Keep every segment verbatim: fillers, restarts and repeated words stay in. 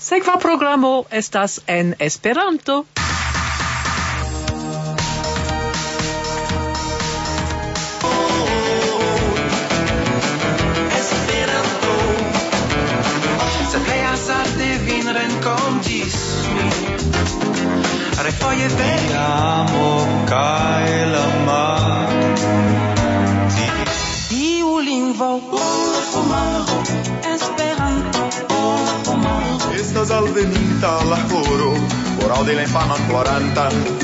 Sekva programo estas en Esperanto. Renkontis mi refoje vediamo kaj la mati iu lingvo la homaro Esperanto homaro estas alveninta la horo por aŭdi la infanon ploranta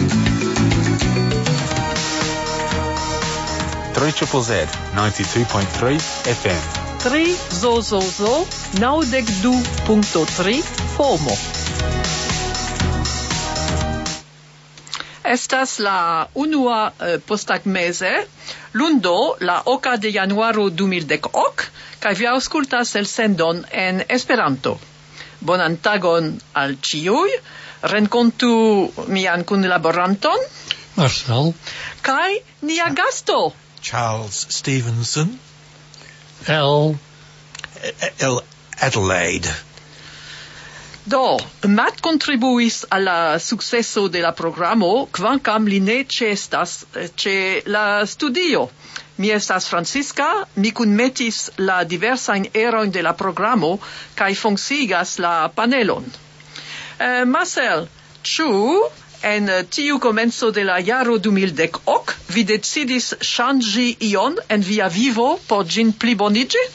Triple Z ninety-two point three F M tri zozozo naŭdek du punkto tri FOMO. Estas la unua eh, posttagmeze, lundo la oka de januaro du mil dek ok, kaj vi aŭskultas elsendon en Esperanto. Bonan tagon al ĉiuj. Renkontu mian kunlaboranton Marcel kaj nia gasto Charles Stevenson L el Adelaide. Do, Matt contribuis alla successo de la programo, kvankam li ne ĉeestas ĉe la studio. Mi estas Francisca, mi kunmetis la diversajn erojn de la programo kaj funkciigas la panelon. Uh, Marcel, ĉu en tiu komenco de la jaro du mil dek ok vi decidis ŝanĝi ion en via vivo por ĝin pliboniĝi?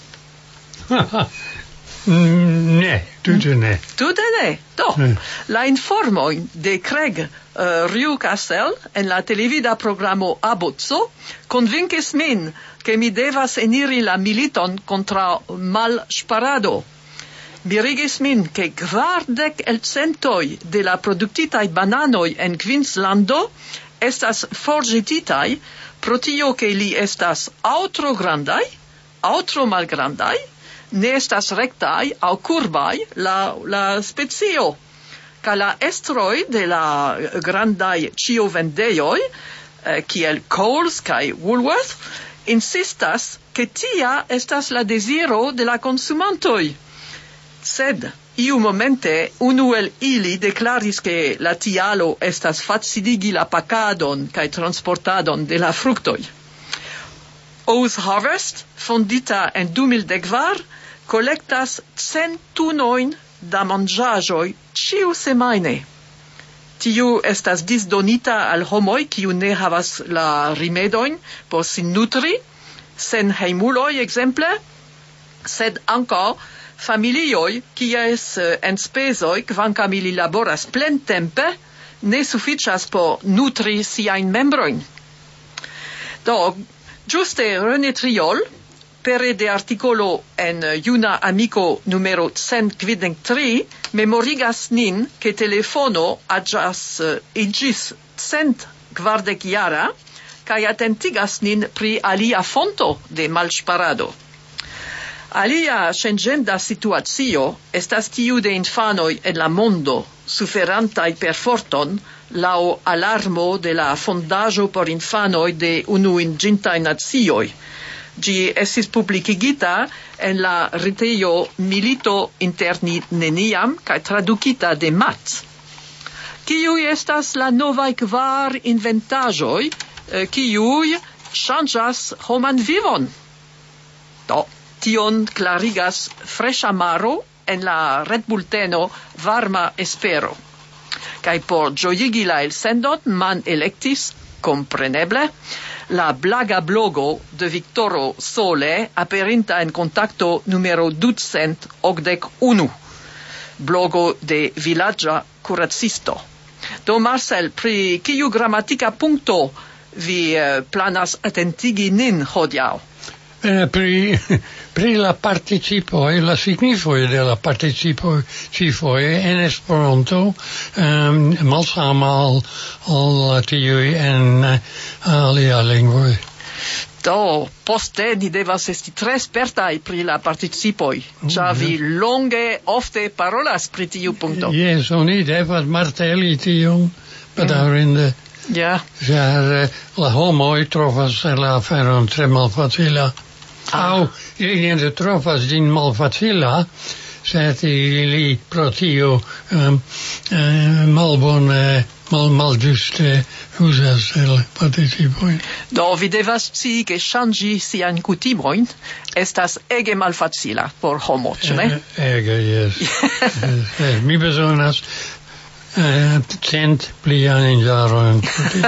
Ne, tute ne. Tute ne. Do, Mm. la informoj de Craig uh, Rewcastle en la televida programo Abruzzo konvinkis min, ke mi devas eniri la militon kontraŭ malŝparado. Mirigis min, ke kvardek elcentoj de la produktitaj bananoj en Queenslando estas forĵetitaj pro tio, ke li estas aŭ tro grandaj, aŭ tro malgrandaj, ne estas rectai aŭ kurbaj la, la specio. Kaj la estroj de la grandaj ĉiovendejoj, eh, kiel Coles kaj Woolworth, insistas, ke tia estas la deziro de la konsumantoj. Sed, iu momente, unu el ili deklaris, ke la tialo estas faciligi la pakadon kaj transportadon de la fruktoj. Oath Harvest, fondita en du mil dek kvar, kolektas cent tunojn da manĝaĵoj ĉiu semajne. Tiu estas disdonita al homoj, kiu ne havas la rimedojn por sin nutri, sen hejmuloj ekzemple, sed ankaŭ familioj, kies enspezoj, kvankam ili laboras plentempe, ne sufiĉas por nutri siajn membrojn. Do, ĝuste René Triol, pere de articolo en Juna Amico numero cent kvindek tri, memorigas nin, ke telefono aĝas iĝis cent kvardek jara, kaj atentigas nin pri alia fonto de malŝparado. Alia ŝanĝenda situacio estas tiu de infanoj en la mondo, suferantaj perforton laŭ alarmo de la Fondaĵo por infanoj de Unuiĝintaj Nacioj. Ĝi estis publikigita en la retejo Milito inter ni neniam kaj tradukita de Matt. Kiuj estas la novaj kvar inventaĵoj, kiuj ŝanĝas homan vivon? Do, tion klarigas Freŝa Maro en la retbulteno Varma Espero. Kaj por ĝojigi la elsendon man elektis, kompreneble, la blaga blogo de Victoro Sole aperinta en kontakto numero ducent okdek unu, blogo de vilaĝa kuracisto. Do Marcel, pri kiu gramatika punkto vi eh, planas atentigi nin hodiaŭ? Eh, pri, pri la participo e la signifo de la participo cifo en Esperanto um, malsama al, al tiui en uh, alia lingvoj. Do, poste ni devas esti tre spertaj pri la participoj, ĉar vi longe ofte parolas pri tiu punkto. Yes, oni devas marteli tion, bedaŭrinde. Ja. Ĉar uh, la homoj trovas la aferon tre malfacila. Au, ien trovas ĝin malfacila, sed ili pro tio um, uh, malbone, mal, malĝuste uzas el participojn. Do vi devas scii ke ŝanĝi siajn kutimojn estas ege malfacila por homo, ĉu ne? Ege, jes. Yes. Mi bezonas uh, cent pliajn jarojn.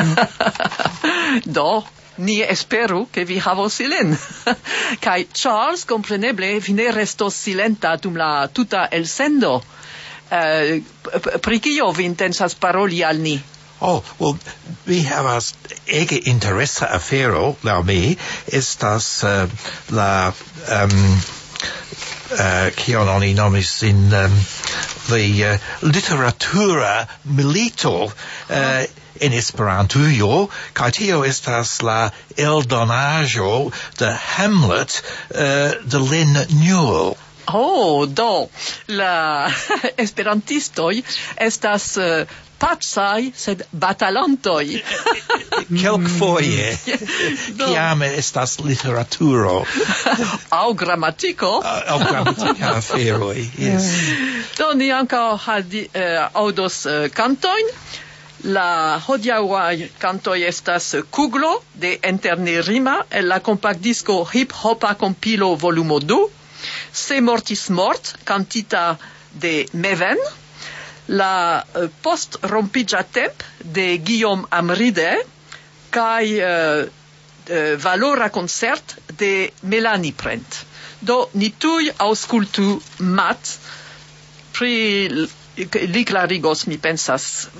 Do ni esperu che vi havos ilin. Kai Charles, compreneble, vi ne restos silenta dum la tuta elsendo. Uh, pri kio vi intensas paroli al ni? Oh, well, vi havas ege interesa afero, la mi, estas uh, la, um, uh, kion oni nomis in um, the uh, literatura milito, uh, in Esperantujo, kaj tio estas la eldonaĵo de Hamlet uh, de Lin Newell. Oh, do, la esperantistoj estas uh, pacaj, sed batalantoj. Kelkfoje, kiam estas literaturo. Au gramatiko. Au gramatika aferoj, yes. Do, ni ankaŭ uh, aŭdos uh, kantojn. La hodiaŭaj kantoj estas Kuglo de Enternerima el la kompaktdisko Hip Hopa Kompilo volumo du, Se mortis mort, kantita de Meven, la uh, Post rompiĝa temp de Guillaume Amride kaj uh, uh, Valora koncert de Melanie Prent. Do ni tuj aŭskultu Mat, pri li klarigos, mi pensas.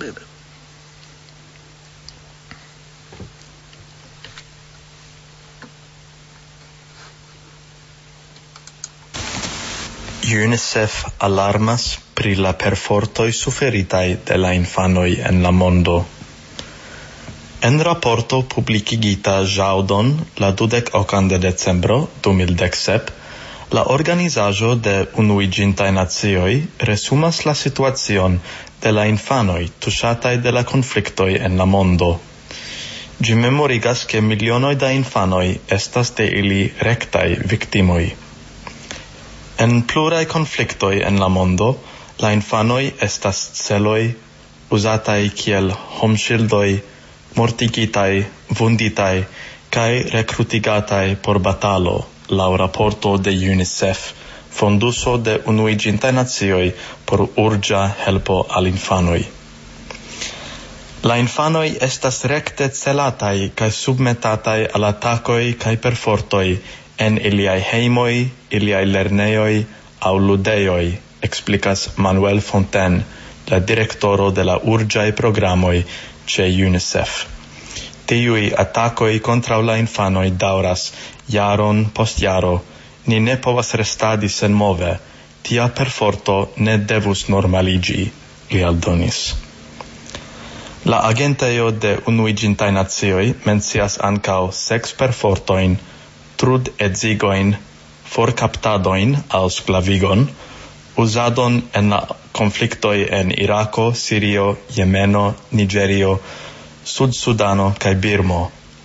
UNICEF alarmas pri la perfortoj suferitaj de la infanoj en la mondo. En raporto publikigita ĵaŭdon la dudek okan de decembro du mil dek sep, la organizaĵo de Unuiĝintaj Nacioj resumas la situacion de la infanoj tuŝataj de la konfliktoj en la mondo. Ĝi memorigas ke milionoj da infanoj estas de ili rektaj viktimoj. En pluraj konfliktoj en la mondo, la infanoj estas celoj uzataj kiel homŝildoj, mortigitaj, vunditaj kaj rekrutigataj por batalo, laŭ raporto de UNICEF, fonduso de Unuiĝintaj Nacioj por urĝa helpo al infanoj. La infanoj estas rekte celataj kaj submetataj al atakoj kaj perfortoj en iliaj hejmoj, iliaj lernejoj aŭ ludejoj, explikas Manuel Fontaine, la direktoro de la urĝaj programoj ĉe UNICEF. Tiuj atakoj kontraŭ la infanoj daŭras jaron post jaro, ni ne povas restadi senmove, tia perforto ne devus normaliĝi, li aldonis. La agentejo de Unuiĝintaj Nacioj mencias ankaŭ seksperfortojn, trud edzigoin, forkaptadoin al sklavigon, uzadon en la konfliktoj en Irako, Sirio, Jemeno, Nigerio, Sud-Sudano kaj Birmo.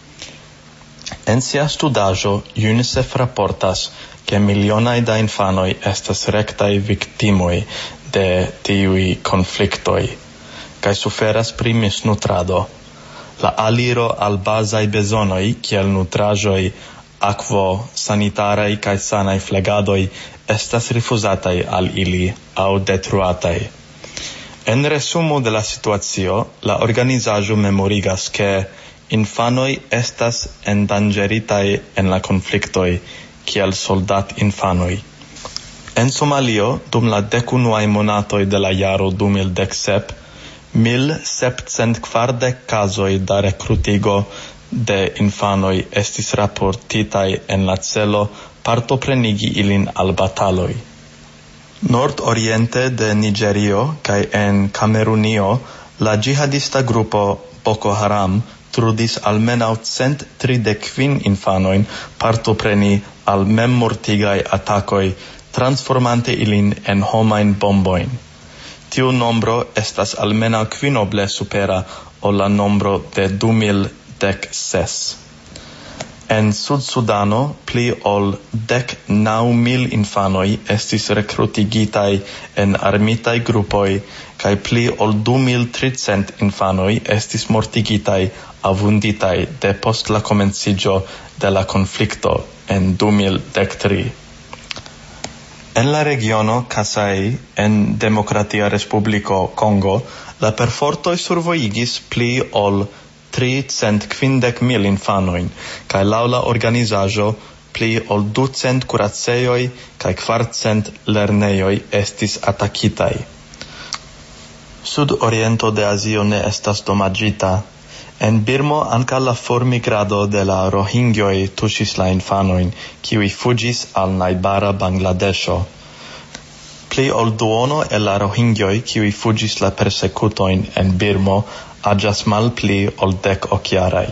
En sia studaĵo UNICEF raportas, ke milionaj da infanoj estas rektaj viktimoj de tiuj konfliktoj kaj suferas pri misnutrado. La aliro al bazaj bezonoj kiel nutraĵoj, akvo, sanitaraj kaj sanaj flegadoj estas rifuzataj al ili aŭ detruataj. En resumo de la situacio, la organizaĵo memorigas ke infanoj estas endanĝeritaj en la konfliktoj kiel soldat-infanoj. En Somalio, dum la dekunuaj monatoj de la jaro du mil dek sep, mil sepcent kvardek kazoj da rekrutigo de infanoj estis raportitaj en la celo partoprenigi ilin al bataloj. Nord-oriente de Nigerio kaj en Kamerunio la ĝihadista grupo Boko Haram trudis almenaŭ cent tridek kvin infanojn partopreni al memmortigaj atakoj, transformante ilin en homajn bombojn. Tiu nombro estas almenaŭ kvinoble supera ol la nombro de du mil dek ses. En Sud-Sudano pli ol dek naŭ mil infanoj estis rekrutigitaj en armitaj grupoj kaj pli ol du mil tricent infanoj estis mortigitaj aŭ vunditaj depost la komenciĝo de la konflikto en du mil dek tri. En la regiono Kasai, en Demokratia Respubliko Kongo, la perfortoj survojigis pli ol tricent kvindek mil infanojn, kaj laŭ la organizaĵo pli ol ducent kuracejoj kaj kvarcent lernejoj estis atakitaj. Sudoriento de Azio ne estas damaĝita. En Birmo ankaŭ la formigrado de la Rohingyoj tuŝis la infanojn, kiuj fuĝis al najbara Bangladeŝo. Pli ol duono el la Rohingyoj, kiuj fuĝis la persekutojn en Birmo, aĝas malpli ol dek okjaraj.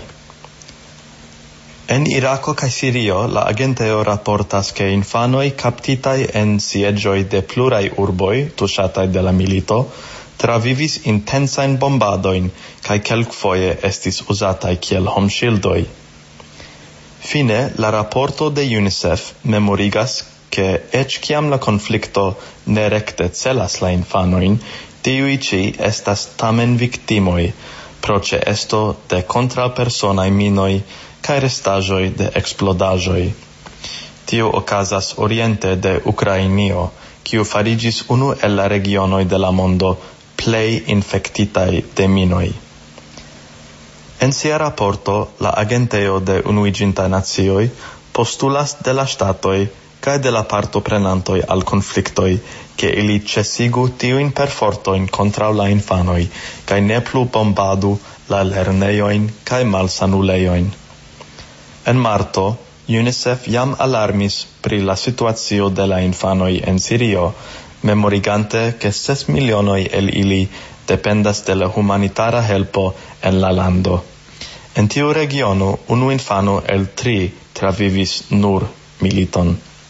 En Irako kaj Sirio la agenteo raportas ke infanoj kaptitaj en sieĝoj de pluraj urboj tuŝataj de la milito travivis intensajn bombadojn kaj kelkfoje estis uzataj kiel homŝildoj. Fine, la raporto de UNICEF memorigas ke eĉ kiam la konflikto ne rekte celas la infanojn, tiuj ĉi estas tamen viktimoj pro ĉeesto de kontraŭpersonaj minoj kaj restaĵoj de eksplodaĵoj. Tio okazas oriente de Ukrainio, kiu fariĝis unu el la regionoj de la mondo plej infektitaj de minoj. En sia raporto, la agenteo de Unuiĝintaj Nacioj postulas de la ŝtatoj kaj de la partoprenantoj al konfliktoj, ke ili ĉesigu tiujn perfortojn kontraŭ la infanoj kaj ne plu bombadu la lernejojn kaj malsanulejojn. En marto, UNICEF jam alarmis pri la situacio de la infanoj en Sirio, memorigante ke ses milionoj el ili dependas de la humanitara helpo en la lando. En tiu regiono, unu infano el tri travivis nur militon.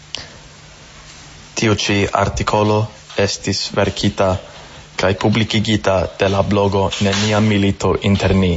Tiu ĉi artikolo estis verkita kaj publikigita de la blogo Nenia milito inter ni.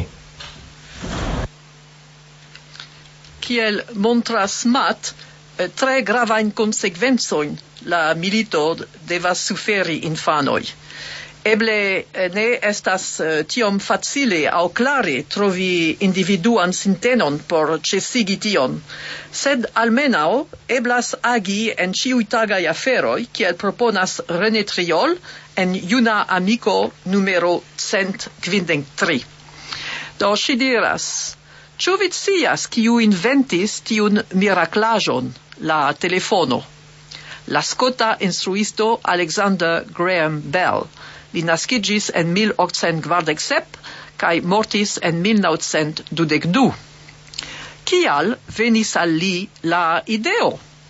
Kiel montras Matt, tre gravajn konsekvencojn la milito devas suferi infanoj. Eble ne estas tiom facile aŭ klare trovi individuan sintenon por ĉesigi tion, sed almenaŭ eblas agi en ĉiutagaj aferoj, kiel proponas René Triol en Juna Amiko numero cent kvindek tri. Do ŝi diras: ĉu vi scias kiu inventis tiun miraklaĵon, la telefono? La skota instruisto Alexander Graham Bell. Li naskiĝis en mil okcent kvardek sep kaj mortis en mil naŭcent dudek du. Kial venis al li la ideo?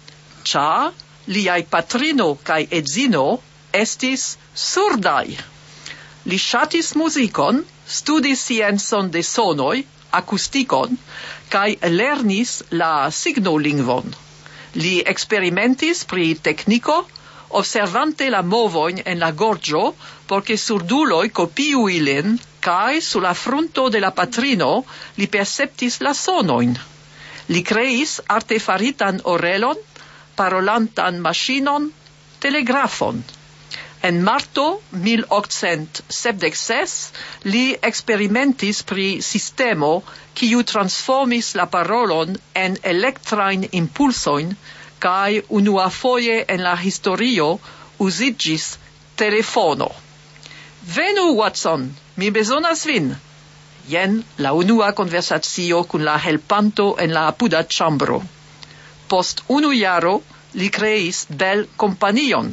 Ĉar liaj patrino kaj edzino estis surdaj. Li ŝatis muzikon, studis sciencon de sonoj, akustikon, kaj lernis la signolingvon. Li eksperimentis pri tekniko, observante la movojn en la gorĝo, por ke surduloj kopiu ilin, kaj sur la frunto de la patrino li perceptis la sonojn. Li kreis artefaritan orelon, parolantan maŝinon, telegrafon. En marto mil okcent sepdek ses li eksperimentis pri sistemo kiu transformis la parolon en elektrajn impulsojn, kaj unuafoje en la historio uziĝis telefono. Venu, Watson, mi bezonas vin. Jen la unua konversacio kun la helpanto en la apuda ĉambro. Post unu jaro li kreis bel kompanion.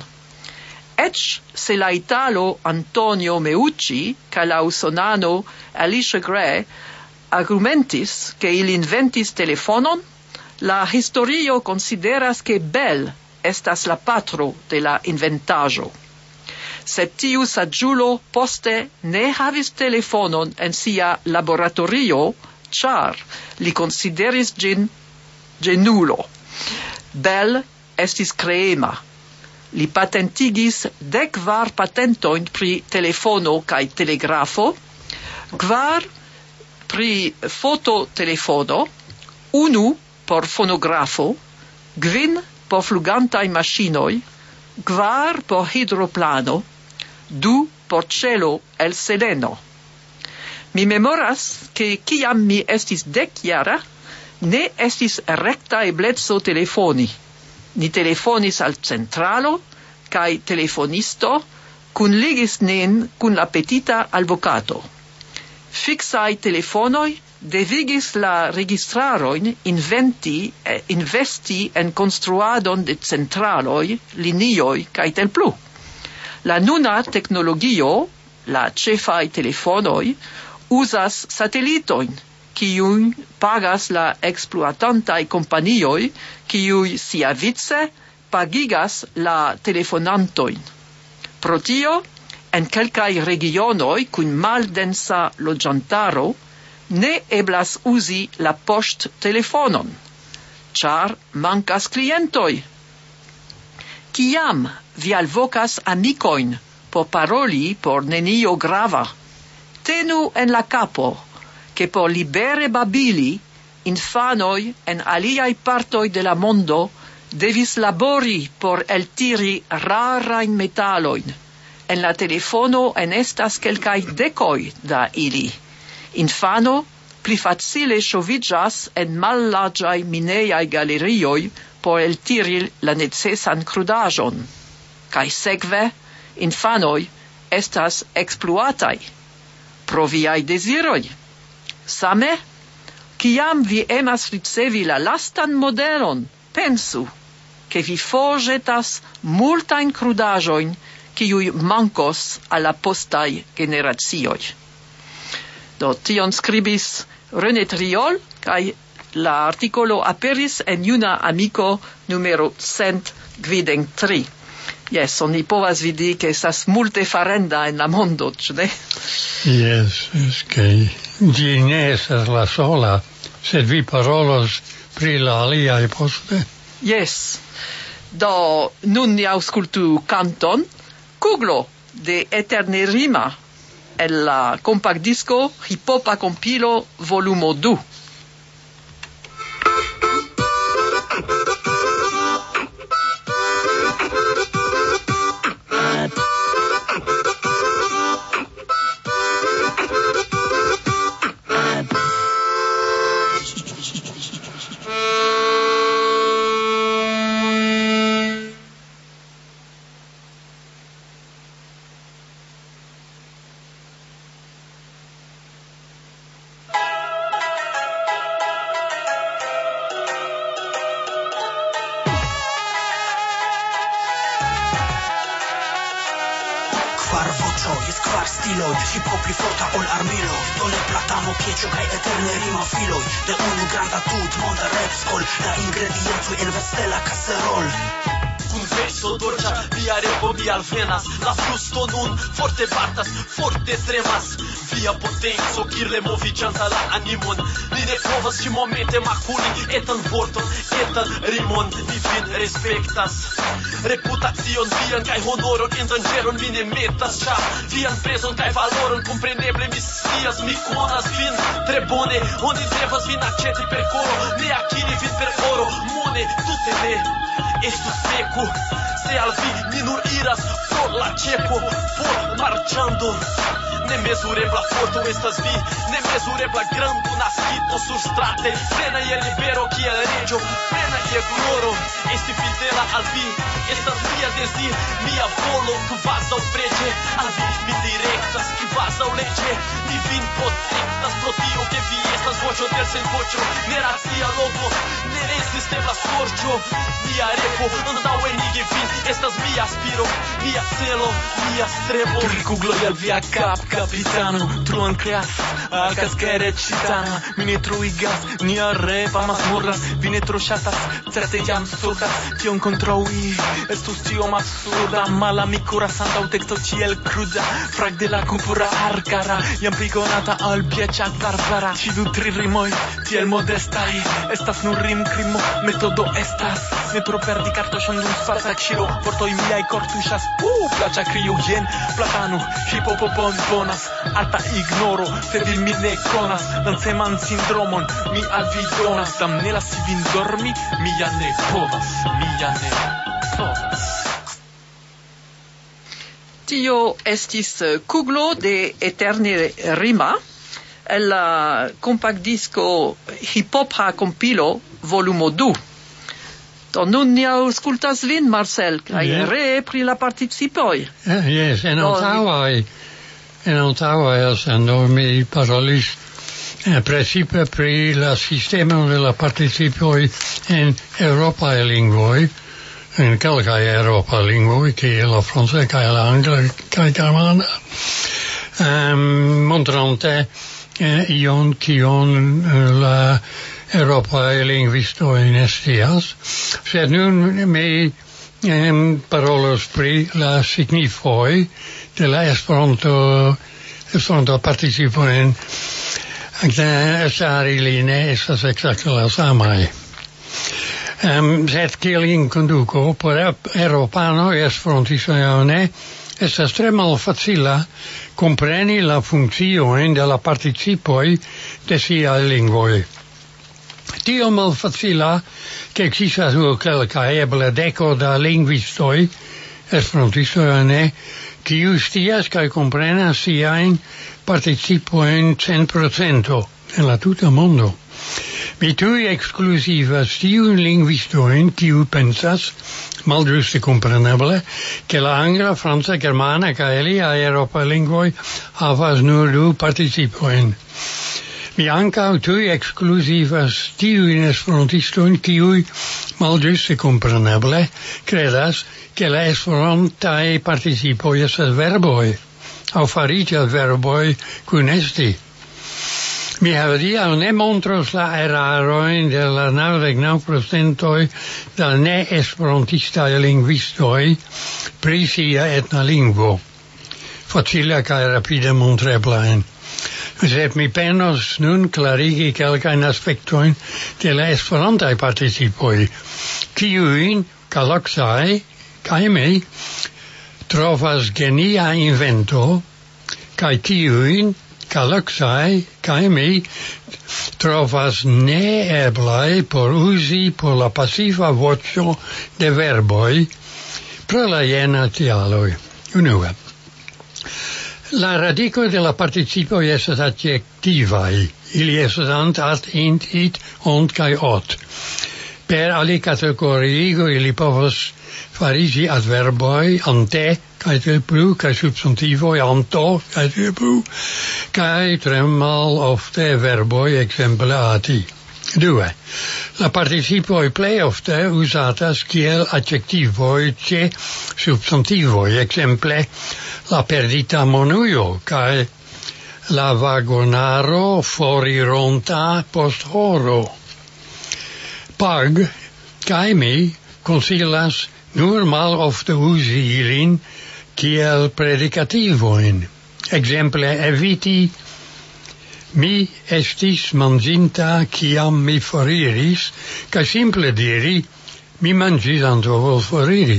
Eĉ se la italo Antonio Meucci kaj la usonano Alicia Gray argumentis ke ili inventis telefonon, la historio consideras ke Bell estas la patro de la inventaĵo. Sed tiu saĝulo poste ne havis telefonon en sia laboratorio, ĉar li konsideris ĝin ĝenulo. Bell estis kreema. Li patentigis dek kvar patentojn pri telefono kaj telegrafo, kvar pri fototelefono, unu por fonografo, kvin por flugantaj maŝinoj, kvar por hidroplano, du por ĉelo el seleno. Mi memoras, ke kiam mi estis dekjara, ne estis rekta ebleco telefoni. Ni telefonis al centralo, kaj telefonisto kunligis nin kun la petita alvokato. Fixaj telefonoj devigis la registrarojn inventi, eh, investi en konstruadon de centraloj, linioj kaj tel plu. La nuna teknologio, la ĉefaj telefonoj, uzas satelitojn, kiuj pagas la ekspluatantaj kompanioj, kiuj siavice pagigas la telefonantojn. Pro tio, en kelkaj regionoj kun maldensa loĝantaro, ne eblas uzi la poŝttelefonon, ĉar mankas klientoj. Kiam vi alvokas amikojn por paroli por nenio grava, tenu en la kapo, ke por libere babili, infanoj en aliaj partoj de la mondo devis labori por eltiri rarajn metalojn. En la telefono enestas kelkaj dekoj da ili. Infano pli facile ŝoviĝas en mallarĝaj minejaj galerioj por eltiri la necesan krudaĵon. Kaj sekve, infanoj estas ekspluataj pro viaj deziroj. Same, kiam vi emas ricevi la lastan modelon, pensu, ke vi forĵetas multajn krudaĵojn, kiuj mankos al la postaj generacioj. Do tion skribis René Triol, kaj la artikolo aperis en Juna Amiko numero cent kvindek tri. Yes, oni povas vidi ke estas multe farenda en la mondo, ĉu ne? Yes, es que ĝi ne estas la sola, sed vi parolos pri la aliaj poste. Yes. Do nun ni aŭskultu kanton Kuglo de Eternerima el la kompaktdisko Hipopa kompilo volumo du. Alvenas, la flusto nun forte batas, forte tremas. Via potenco kirle moviĝanta la animon. Ni ne povas ĉi momente makuli etan vorton, etan rimon. Mi vin respektas. Reputacion vian kaj honoron en danĝeron mi ne metas, ĉar vian prezon kaj valoron kompreneble mi scias, mi konas vin tre bone. Oni devas vin aĉeti per koro, ne akiri vin per oro. Mone tute ne estus peko. Se al vi mi nur iras por la ĉepo, for marĉando. Nemezurebla forto estas vi, nemezurebla grando naskito surstrate, plena je libero kiel reĝo, plena je gloro. Esti fidela al vi estas mia dezir, mia volo kvazaŭ preĝe. Al vi mi direktas kvazaŭ leĝe, mi vin protektas pro tio ke vi estas voĉo del senvoĉo, ne racia logo, ne rezistebla sorĉo. Mia repo antaŭenigi vin estas mia aspiro, mia celo, mia strebo. Pri kugloj al via kap, capitano, truan creas, alcas que recitana, mi ne truigas, nia repa mazmorras, vi ne tro ŝatas, certe jam surdas, tion kontraŭi, estus tiom absurda, malamiko rasanta aŭ teksto ĉiel kruda, frag de la kompura arkara, jam pli konata al pieĉa Richard Barbara, ci du tri rimoi, tiel modestai, estas nur rim crimo, metodo estas, ne tro perdi cartoŝon dum spaca ĉiro, vortoj miaj kortuŝas, uh, plaĉa krio jen, platano, hipopopon bonas, alta ignoro, se vi min ne konas, danceman sindromon, mi al vi donas, damnela si vin dormi, mi ja ne povas, mi ja ne povas. Tio estis kuglo de Eterne Rima, el la compact disco Hip-Hop compilo volumo du. Do nun ni aŭskultas vin, Marcel, kaj Yeah. ree pri la participoj. Uh, yes, en Do, antaŭaj, en antaŭaj elsendo mi parolis eh, precipe pri la sistemo de la participoj en eŭropaj lingvoj, en kelkaj eŭropaj lingvoj, kiel la franca kaj la angla kaj germana, um, montrante eh, ion kion eh, la eŭropaj lingvistoj ne scias, sed nun mi em, parolos pri la signifoj de la Esperanto Esperanto participo en estar ili ne estas ekzakte la samaj. Um, sed kiel inkonduko por eŭropanoj esperantistoj aŭ ne, estas tre malfacila kompreni la funkciojn de la participoj de siaj lingvoj. Tio malfacila che ekzistas nur kelkaj, eble deko da lingvistoj, esperantistoj aŭ ne, kiuj scias kaj komprenas siajn participojn cent procento en la tuta mondo. Mi tuj ekskluzivas tiujn lingvistojn kiuj pensas, malĝuste kompreneble, ke la angla, franca, germana kaj aliaj eŭropaj lingvoj havas nur du participojn. Mi ankaŭ tuj ekskluzivas tiujn esperantistojn kiuj malĝuste kompreneble kredas ke la esperantaj participoj estas verboj aŭ fariĝas verboj kun esti. Mi hodiaŭ ne montros la erarojn de la naŭdek naŭ procentoj da ne-esperantistaj lingvistoj pri sia etna lingvo. Facile kaj rapide montreblajn. Sed mi penos nun klarigi kelkajn aspektojn de la esperantaj participoj, kiujn kaloksaj kaj mi trovas genia invento, kaj kiujn kaloksaj kaj mi trovas neeblaj por uzi por la pasiva voĉo de verboj pro la jena tialoj. Unue. La radico de la participoj estas adjektivaj. Ili estas ant, at, int, it, ont kaj ot. Per alikategoriigo ili povas fariĝi adverboj ante kaj tiel plu, kaj substantivoj anto kaj tiel plu, kaj tre malofte verboj, ekzemple ati. Due. La participoj plej ofte uzatas kiel adjektivoj ĉe substantivoj, ekzemple la perdita monujo kaj la vagonaro forironta post horo. Pag kaj mi konsilas nur malofte uzi ilin kiel predikativojn. Ekzemple eviti mi estis manĝinta kiam mi foriris, kaj simple diri mi manĝis antaŭ ol foriri.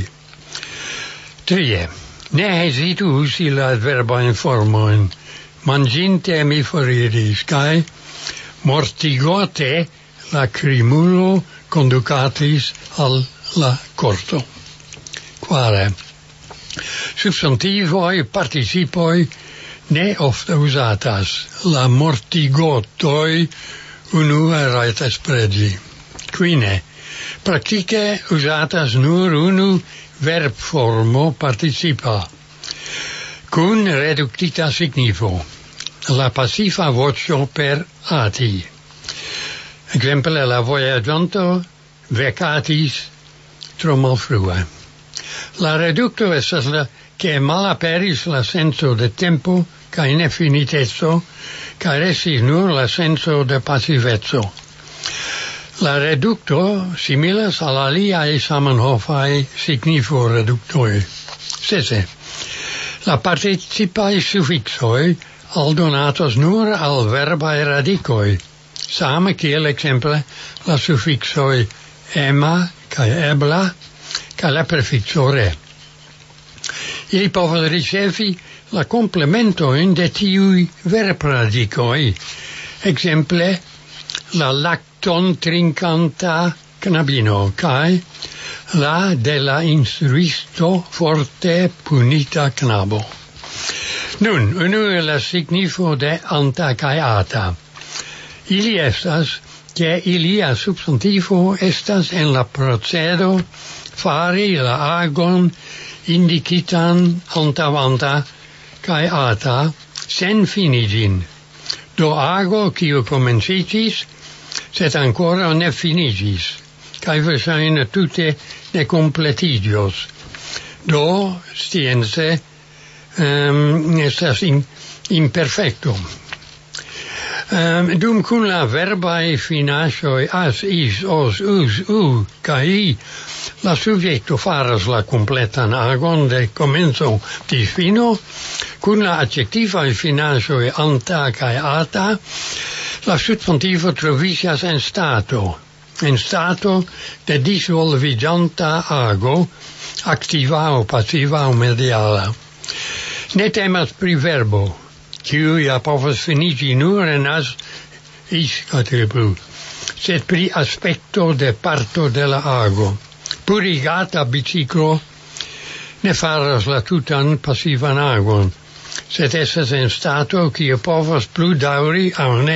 Trie. Ne hezitu uzi la adverbajn formojn. Manĝinte mi foriris, kaj mortigote la krimulo kondukatis al la korto. Quare. Substantivoj, participoj ne ofte uzatas. La mortigotoj unue rajtas predi. Quine. Praktike uzatas nur unu verbformo participa, kun reduktita signifo. La pasiva voĉo per ati. Ekzemple la vojaĝanto vekatis tro malfrue. La redukto estas la che malaperis la senso de tempo kaj nefiniteco kaj restis nur la senso de pasiveco. La redukto similas al aliaj zamenhofaj signifo-reduktoj. Sese. La participaj sufiksoj aldonatos nur al verbae radicoi, same kiel exemple la suffixoi ema cae ebla, cae la prefixo re. Ili povas ricevi la complementoin de tiui verbradicoi, exemple la lacton trincanta knabino, cae la de la instruisto forte punita knabo. Nun, unue la signifo de anta cae ata. Ili estas, che ilia substantivo estas en la procedo fari la agon indicitan antavanta cae ata sen finigin. Do ago quiu comencitis, set ancora ne finigis, cae versaine tutte ne completigios. Do, stiense, um, estas in, imperfectum. Um, dum cum la verbae finascioi as, is, os, us, u, ca i, la subjecto faras la completan agon de comenzo dis fino, cum la adjectivae finascioi anta cae ata, la substantivo trovisias en stato, en stato de disvolvigianta ago, activa o passiva o mediala. Ne temas pri verbo, quiu ja povas finigi nur en as is catebu, sed pri aspecto de parto de la ago. Purigata biciclo ne faras la tutan passivan agon, sed esas en stato quiu povas plu dauri au ne.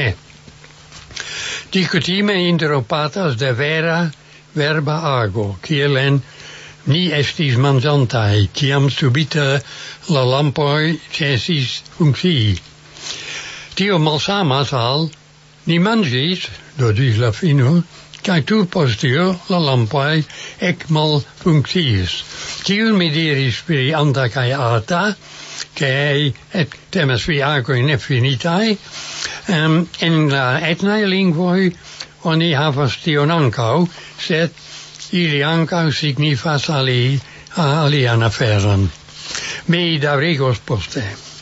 Dicutime interopatas de vera verba ago, kiel en ni estis mangiantai, ciam subite la lampoi cesis functii. Tio malsamas al ni mangis, do dis la fino, cae tu postio la lampoi ec mal functiis. Tiun mi diris pri anta cae ata, che et temas vi agoi ne finitai, um, en la etnae lingvoi oni havas tion ancau, sed ili ancau signifas ali, alian aferan. Mi davrigos poste.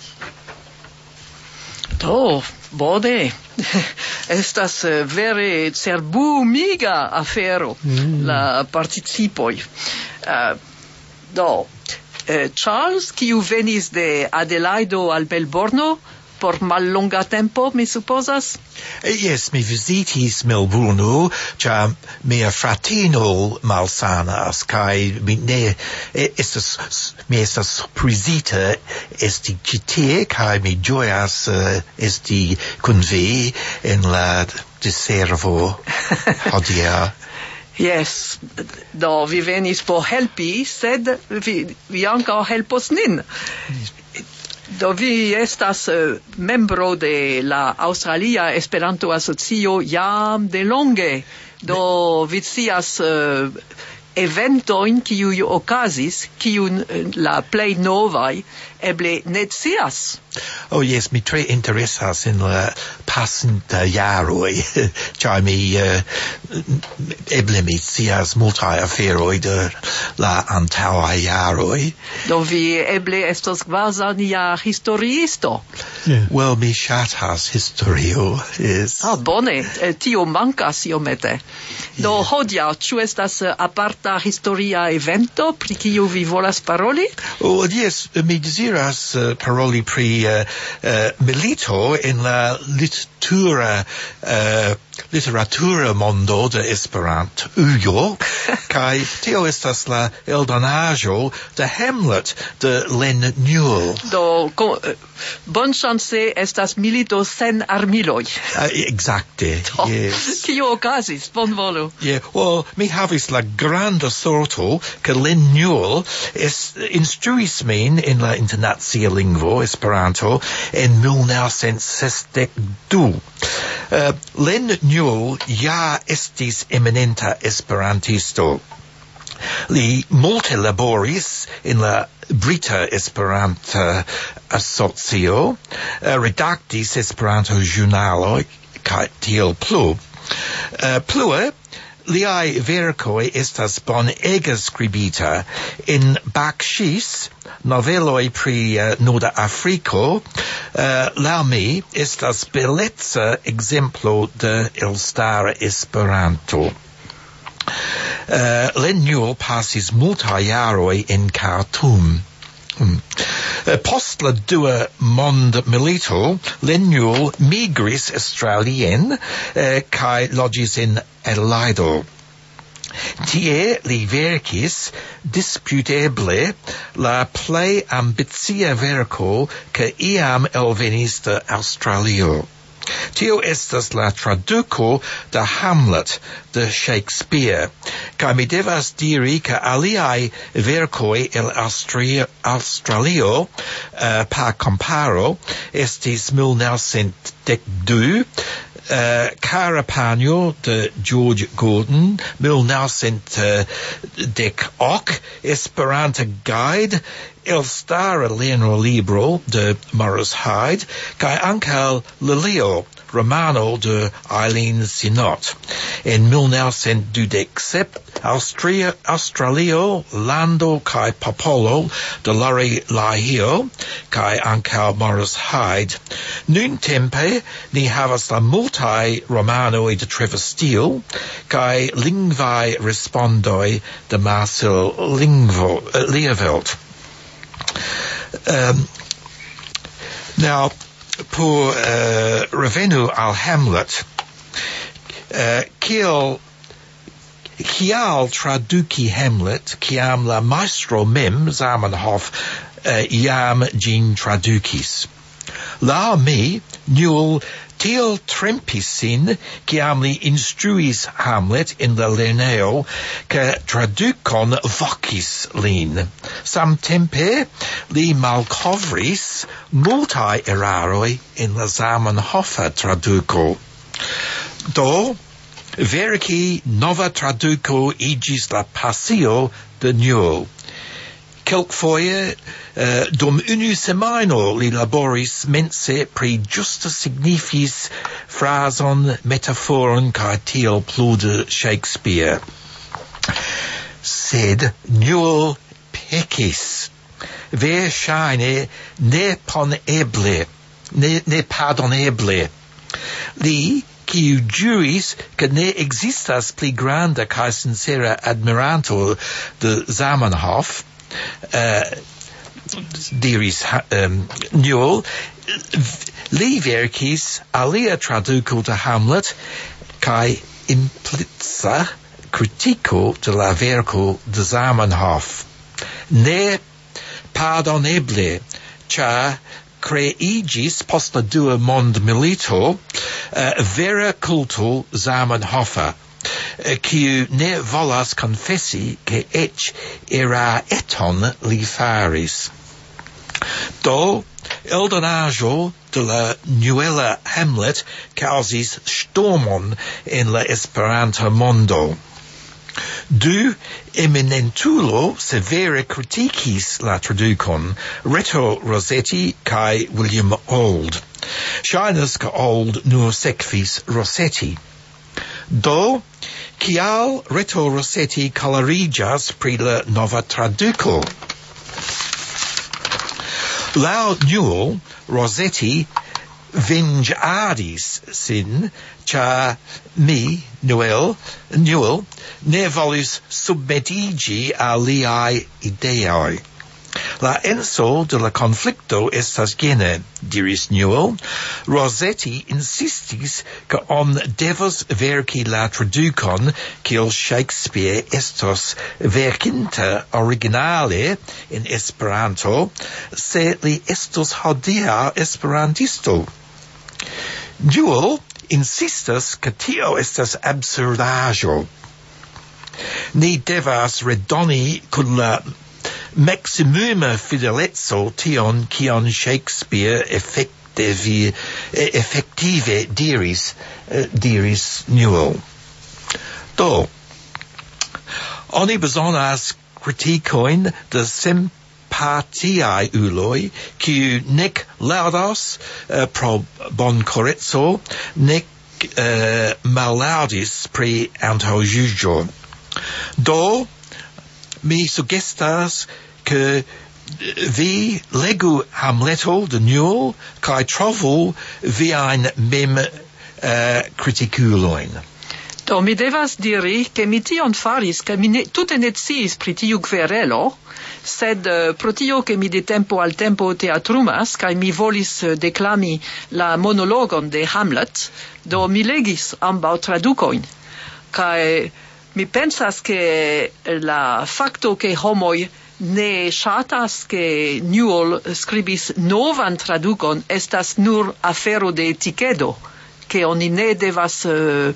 Do, bone. Estas uh, vere cerbumiga afero, mm. la participoi. Uh, do, uh, Charles, kiu venis de Adelaido al Melborno, por mallonga tempo, mi supposas? Uh, yes, mi visitis Melbourne, cia mia fratino malsanas, cae mi ne estas, mi estas surprisita esti citie, cae mi gioias uh, esti cun vi en la diservo hodia. Yes, do vi venis por helpi, sed vi, vi ancao helpos nin. Do vi estas uh, membro de la Australia Esperanto Asocio jam de longe. Do vi scias uh, eventoin kiuj okazis, kiun uh, la plej novaj eble ne scias. Oh yes, mi tre interesas in la pasinta jaroi, char mi uh, eble mi scias multae aferoi de la antaua jaroi. Do vi eble estos kvaza nia historiisto. Yeah. Well, mi shatas historio is... Ah, bone, tio mancas iomete. Do yeah. Hodia, ĉu estas aparta historia evento pri kiu vi volas paroli? Oh, yes, mi desiras uh, paroli pri uh, uh, milito in la literatura uh, literatura mondo de Esperanto ujo, kai tio estas la eldonaĵo de Hamlet de Len Newell. Do co, uh, bon chance estas milito sen armiloj. Uh, exacte. Do, yes. Kio okazis? Bonvolu. Yeah, well, mi havis la granda sorto ke Len Newell es instruis min in la internacia lingvo Esperanto en mil novecent sesdek du. Uh, Len Newell ja estis eminenta esperantisto. Li multe laboris in la Brita Esperanta Asocio, uh, redactis Esperanto ĵurnaloj kaj tiel plu. Uh, plue, liaj verkoj estas bonege skribita in Bakŝis, noveloi pri uh, Norda Africo, uh, laŭ mi estas beleca exemplo de elstara Esperanto. Uh, Len Newell pasis multaj jaroj en Khartoum. Mm. Uh, post la dua mondmilito, Len Newell migris australien uh, kaj loĝis en Adelaide. Tie li verkis disputeble la plej ambicia verko ke iam elvenis de Aŭstralio. Tio estas la traduko de Hamlet de Shakespeare, kaj mi devas diri ke aliaj verkoj el Austria, Australio uh, par comparo estis mil novcent dek du, Uh, Carapagno de George Gordon, mil novcent dek ok, Esperanta Guide, elstara lernolibro de Morris Hyde, kaj ankaŭ Lelio, romano de Eileen Sinot. En mil novcent dudek sep, Austria, Australio, lando kaj popolo de Laurie Lahio, kaj ankaŭ Morris Hyde. Nuntempe ni havas la multaj romanoj de Trevor Steele kaj lingvaj respondoj de Marcel Lingvo, uh, Leovelt. Um, now, pour uh, revenu al Hamlet, uh, kiel kial traduki Hamlet, kiam la maestro mem, Zamenhof, uh, iam gin tradukis. La mi, Newell, tiel trempis sin, kiam li instruis Hamlet in la lerneo, ke tradukon vocis lin. Samtempe li malkovris multaj eraroj in la Zamenhofa traduko. Do, verki nova traduko igis la pasio de Newell. Kelkfoje uh, dum unu semajno li laboris mense pri justa signifis frazon, metaforon kaj tiel plu de Shakespeare. Sed Newell pekis. Verŝajne ne poneble, ne, ne pardoneble. Li kiu ĝuis ke ne ekzistas pli granda kaj sincera admiranto de Zamenhof, Uh, diris um, Newell, li verkis alia traduko de Hamlet kaj implica kritiko de la verko de Zamenhof. Ne pardoneble, ĉar kreiĝis post la dua mondmilito uh, vera kulto Zamenhofa, kiu ne volas confessi ke eĉ eraeton li faris. Do, eldonaĵo de la Newella Hamlet kaŭzis ŝtormon en la Esperanta mondo. Du eminentulo severe kritikis la tradukon, Reto Rossetti kaj William Auld. Ŝajnas ke Auld nur sekvis Rossetti. Do, kial Reto Rossetti koleriĝas pri la nova traduko? Laŭ Newell, Rossetti venĝadis sin, ĉar mi, Newell, Newell, ne volis submetiĝi al liaj ideoj. La enso de la conflicto estas gene, diris Newell. Rossetti insistis ke on devos verki la tradukon kiel Shakespeare estos verkinta originale in Esperanto, se li estos hodiaŭ esperantisto. Newell insistas ke tio estas absurdaĵo. Ni devas redoni kun la maximuma fidelezzo tion kion Shakespeare effektive, effektive diris, uh, diris Newell. Do, oni bezonas kritikoin de simpatiae uloi, kiu nek laudas uh, pro bon koreco, nek uh, malaudis pri antaŭjuĝo. Do, mi sugestas ke vi legu Hamleto de Newell kai trovu vi ein mem uh, criticuloin. Do mi devas diri che mi tion faris, che mi ne, tute ne sciis pri tiu querelo, sed uh, pro tio che mi de tempo al tempo teatrumas, kai mi volis uh, declami la monologon de Hamlet, do mi legis ambau traducoin, kai mi pensas che la facto che homoi ne shatas che Newell scribis novan traducon estas nur afero de etiquedo, che oni ne devas uh,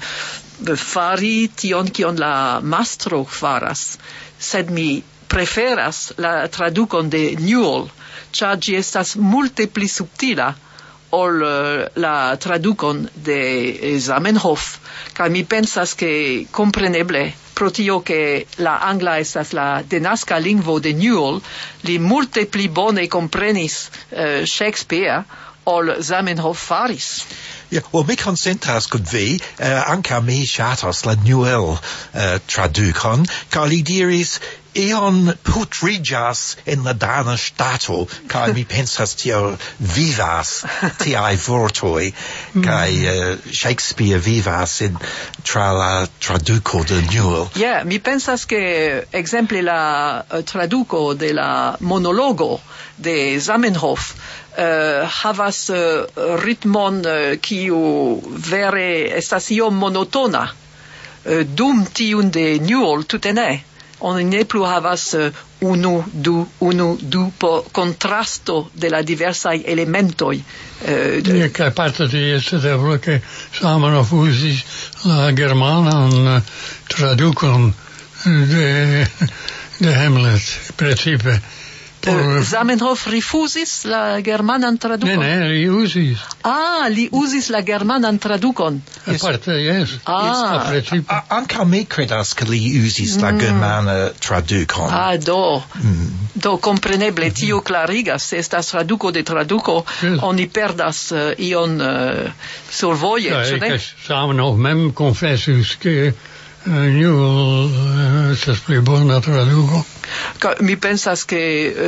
fari tion kion la mastro faras, sed mi preferas la traducon de Newell, ĉar ĝi estas multe pli subtila ol uh, la traducon de Zamenhof, kaj mi pensas che compreneble pro tio che la angla estas la denaska lingvo de Newell, li multe pli bone comprenis uh, Shakespeare ol Zamenhof faris. Yeah, well, mi consentas cud vi, uh, anca mi shatos la Newell uh, traducon, ca li diris, ion putrigas in la dana stato, ca mi pensas tio vivas tiai vortoi, ca uh, Shakespeare vivas in tra la traduco de Newell. Yeah, mi pensas che, exemple, la uh, traduco de la monologo de Zamenhof Uh, havas uh, ritmon uh, kiu vere estas iom monotona. Uh, dum tiun de Newell tute ne. Oni ne plu havas uh, unu, du, unu, du po contrasto de la diversai elementoi. Uh, de... Che parte di essere che Zamenhof usis la germanan uh, traducon de, de Hamlet, principe. Uh, Zamenhof rifusis la germanan traducon? Ne, ne, li usis. Ah, li usis la germanan traducon. A parte, yes. Ah. Yes. A, anca mi credas che li usis mm. la germana traducon. Ah, do. Mm. Do, compreneble, tio clarigas, se estas traduco de traduco, yes. Oni perdas uh, ion uh, sur voie, ja, ĉu ne? Zamenhof mem confessus che uh, Newell uh, estas pli bona traduco. Mi pensas che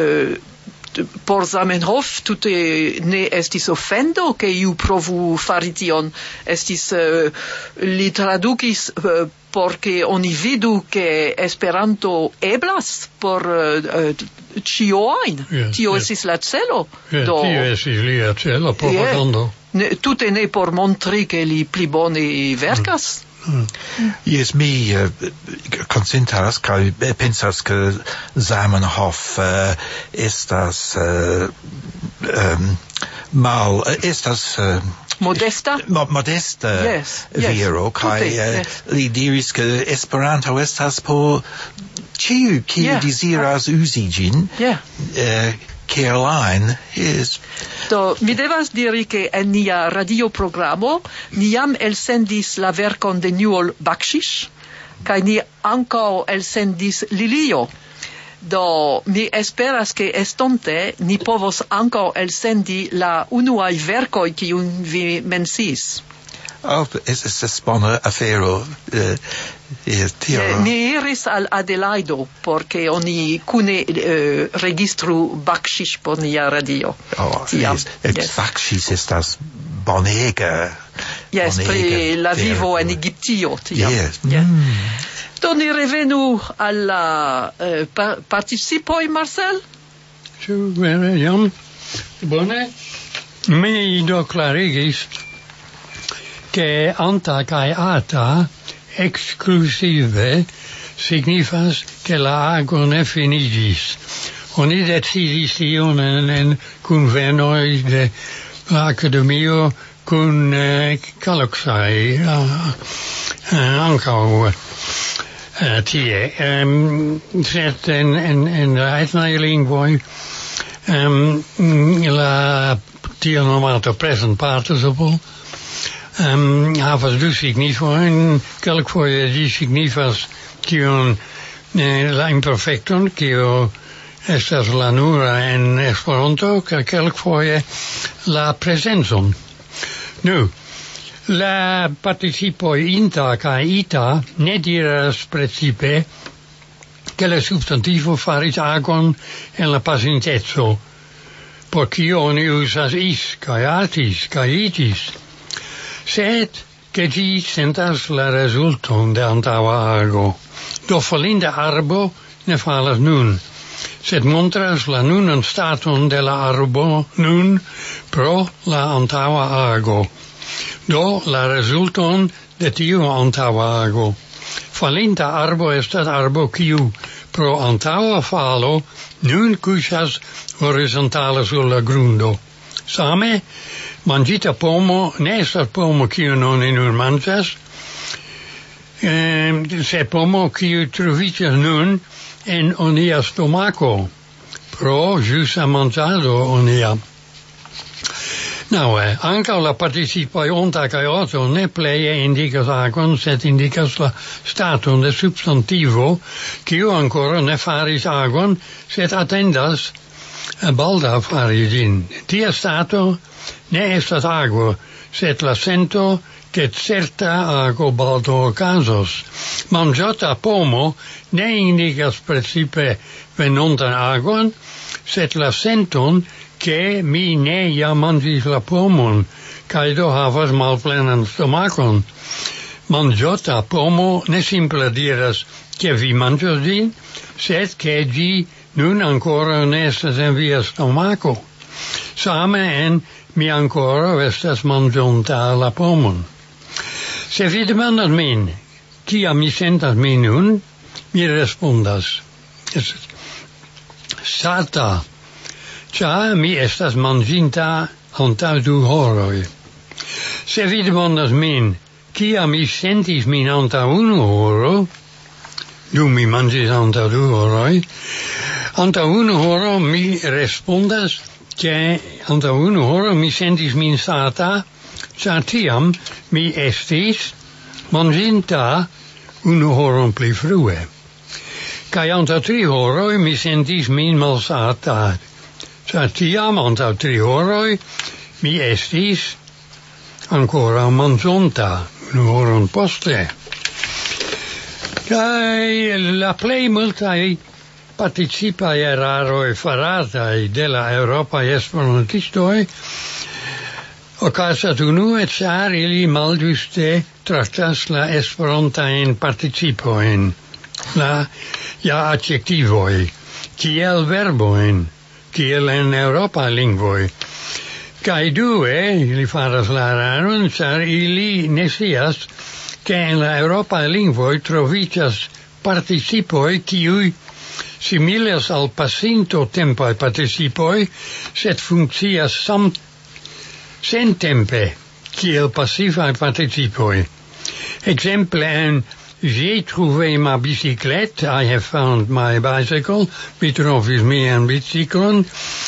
uh, por Zamenhof tute ne estis offendo che iu provu fari tion, estis uh, li tradukis uh, porque oni vidu che Esperanto eblas por uh, ĉio ajn. Yes, tio yes. estis la celo. Yes, do tio estis lia celo, propagando. Yeah, ne, tute ne por montri che li pli bone verkas. Mm. Mm. Yes, mi uh, consentas kai pensas que Zamenhof uh, estas uh, um, mal uh, estas uh, modesta mo modesta yes, viro yes, kai uh, yes. Li diris que Esperanto estas por ciu qui yeah. desiras uzi ĝin. Yeah. Uh, Caroline is... Do, mi devas diri che en nia radioprogramo ni jam elsendis la verkon de Newell Bakshish, kaj ni ankaŭ elsendis Lilio. Do, mi esperas che estonte ni povos ankaŭ elsendi la unuaj verkoj kiujn vi menciis. Oh, es es bona afero. Uh, yes, yeah, ni iris al Adelaido porque oni cune uh, registru Bakshish por nia radio. Oh, yes. yes. Bakshish estas bonega. Yes, bonega pri la vivo en Egiptio. Yes. Yeah. Mm. Do ni revenu al la uh, pa participoi, Marcel? Ĉu vere jam? Bone. Mi do klarigis che anta kai ata exclusive signifas che la ago ne finigis. Oni decidis tion en, en convenoi de l'Academio con eh, Caloxai uh, uh, ancau uh, tie. Um, set en, en, en la etnae lingvoi um, la tio nomato present participle Um, havas du signifojn, kelkfoje ĝi signifas tion eh, la imperfekton, kio estas la nura en Esperanto, kaj kelkfoje la prezencon. Nu, la participoj inta kaj ita ne diras precipe che le substantivo faris agon en la pasintezo, por cio oni usas is, cae atis, cae itis, sed che gi sentas la resulton de antaua ago. Do falinda arbo ne falas nun, sed montras la nunan staton de la arbo nun pro la antaua ago. Do la resulton de tiu antaua ago. Falinta arbo estas arbo kiu pro antaua falo nun kuŝas horizontale sur la grundo. Same, mangita pomo ne estas pomo kiun oni nur manĝas, eh, sed pomo kiu troviĝas nun en onia stomaco, pro ĵusa manĝado onia. Naŭe, ankaŭ la participoj onta kaj oto ne pleje indikas agon, sed indikas la staton de substantivo, kiu ankoraŭ ne faris agon, sed atendas baldaŭ fari ĝin. Tia stato ne estas ago, sed la sento che certa ago baldaŭ okazos. Manĝata pomo ne indikas precipe venontan agon, sed la senton che mi ne ja manĝis la pomon, kaj do havas malplenan stomacon. Manĝota pomo ne simple diras che vi manĝos ĝin, sed che ĝi nun ancora ne estas en via stomaco. Same en mi ancora estas manĝonta la pomon. Se vi demandas min, kia mi sentas min nun, mi respondas. Sata, ĉar mi estas manĝinta antaŭ du horoj. Se vi demandas min, kia mi sentis min antaŭ unu horo, dum mi manĝis antaŭ du horoj, antaŭ unu horo mi respondas ke antaŭ unu horo mi sentis min sata, ĉar tiam mi estis manĝinta unu horon pli frue. Kaj antaŭ tri horoj mi sentis min malsata, ĉar tiam antaŭ tri horoj mi estis ancora manĝonta unu horon poste. Kaj la plej multaj participaj eraroj farataj de la eŭropaj esperantistoj okazas unue, ĉar ili malĝuste traktas la esperantajn participojn, la ja adjektivoj, kiel verbojn, kiel en eŭropaj lingvoj. Kaj due, ili faras la eraron, ĉar ili ne scias ke en la eŭropaj lingvoj troviĝas participoj kiuj similas al pasinto tempaj participoj, sed funkcias sam sentempe kiel pasivaj participoj. Exemple en j'ai trouvé ma bicyclette, I have found my bicycle, mi trovis mian biciklon.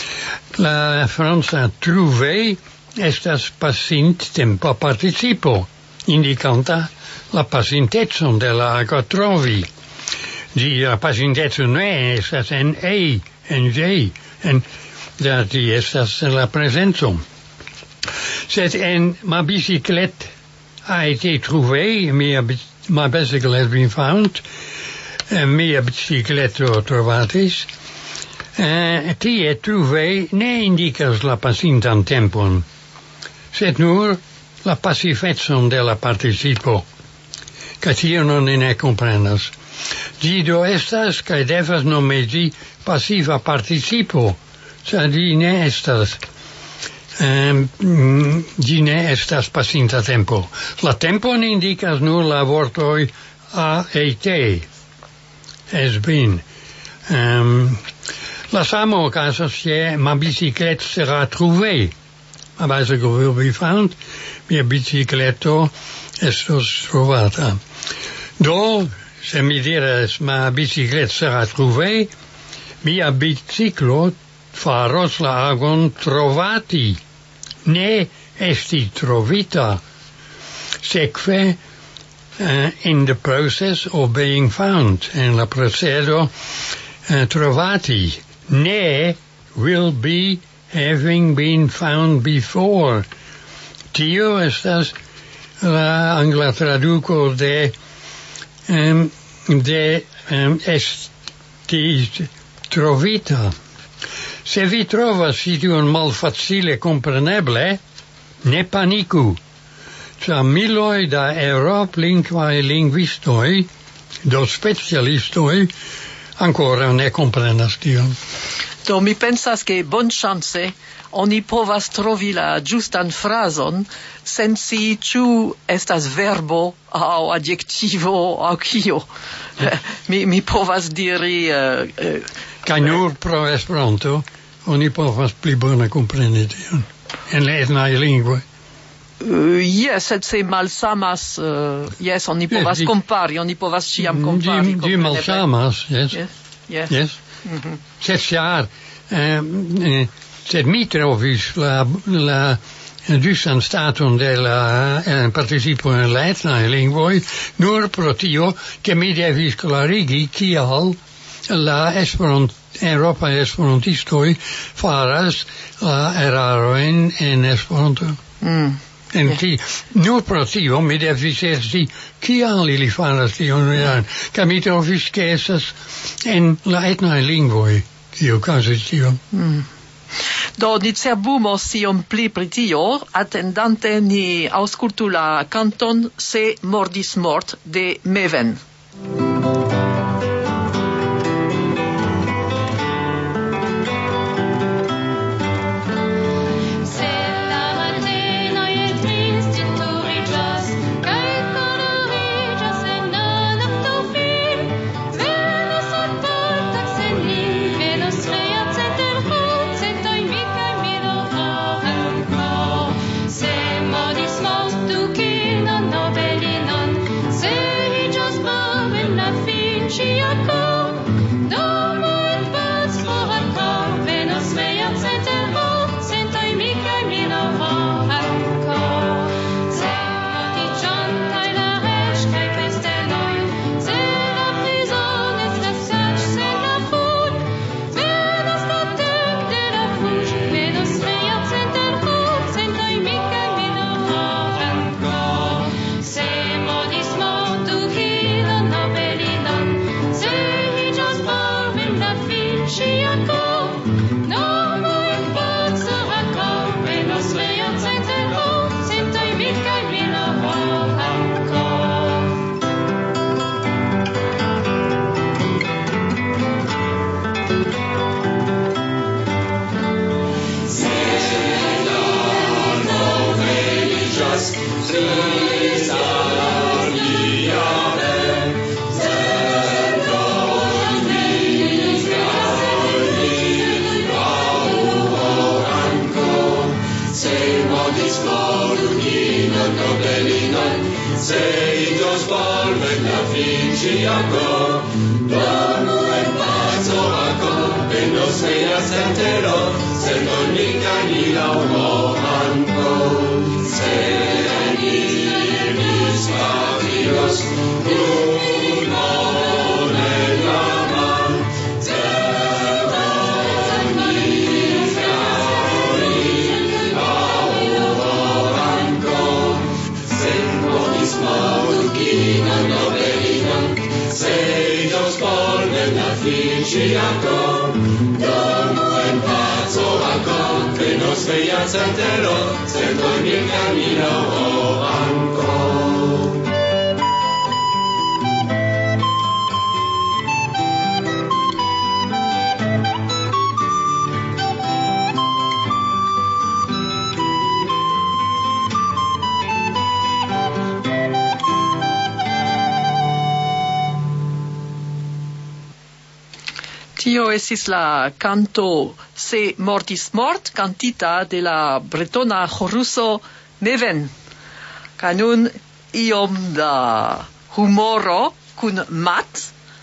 La franca trouvé estas pasint tempa participo, indicanta la pasintecon de la ago trovi. Di la pasinteco ne estas en e, en j, en da di estas la presenzo. Sed en ma bicyclette a été trouvé, mia biciclette, my bicycle has been found, uh, mia bicicletto trovatis, uh, tie trouvé ne indicas la pasintan tempon, sed nur la passifetson de la participo, ca tio non ne comprenas. Gi do estas, ca devas nomegi passiva participo, ca di ne estas, Um, gi ne estas pasinta tempo. La tempon indicas nur la vortoj a e te, has been. Um, la samo okazas se ma biciclette sera trouvée. Ma bicycle will be found. Mia bicicletto estos trovata. Do, se mi diras ma biciclette sera trouvée, mia biciclo faros la agon trovati, ne esti trovita, sekve uh, in the process of being found, en la procedo uh, trovati, ne will be having been found before. Tio estas la angla traduco de um, de um, est ti trovita. Se vi trovas iun malfacile compreneble, ne panicu. Tra miloi da Europ-lingvaj lingvistoj, do specialistoj, ancora ne comprenas tion. Do mi pensas che bon chance oni povas trovi la giustan frazon sensi ciu estas verbo au adjektivo au kio. mi, mi povas diri... Uh, uh, Kaj nur pro Esperanto oni povas pli bone kompreni tion en la etnaj lingvoj. Uh, yes, sed se malsamas, uh, yes, oni povas yes, compari, oni povas ciam compari. Di malsamas, yes. Yes, yes. yes. Mm-hmm. Sed chiar, eh, eh, sed mi trovis la, la giustan staton de la eh, participo en la etnaj lingvoj nur pro tio che mi devis klarigi kial la Esperant Europa esperantistoj faras la eraroin en Esperanto. Mm. En ti, nur pro tio mi devis esti kial ili faras tion, kaj mi trovis ke estas en la etnaj lingvoj kio okazis tio. Mm. Do ni cerbumos iom pli pri tio, attendante ni aŭskultu la kanton Se mordis mort de Meven. Tio estis la canto Se mortis mort, cantita de la bretona choruso Meven. Ca nun iom da humoro kun Mat,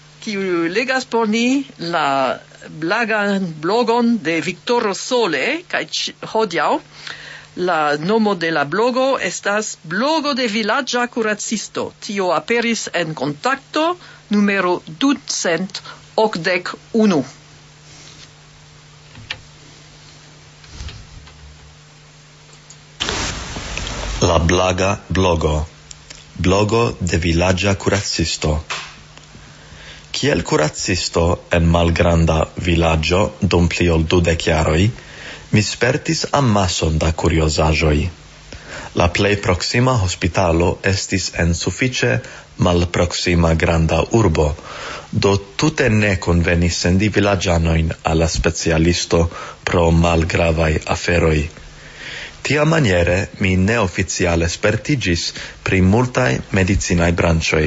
kiu legas por ni la blagan blogon de Victoro Sole, kaj hodiaŭ la nomo de la blogo estas Blogo de Vilaĝa Kuracisto. Tio aperis en Kontakto numero ducent okdek unu. La blaga blogo. Blogo de Vilaĝa Kuracisto. Kiel kuracisto en malgranda vilaĝo dum pli ol dudek jaroj, mi spertis amason da kuriozaĵoj. La plej proksima hospitalo estis en sufiĉe malproksima granda urbo, do tute ne konvenis sendi vilaĝanojn al la specialisto pro malgravaj aferoj. Tiamaniere mi neoficiale spertiĝis pri multaj medicinaj branĉoj.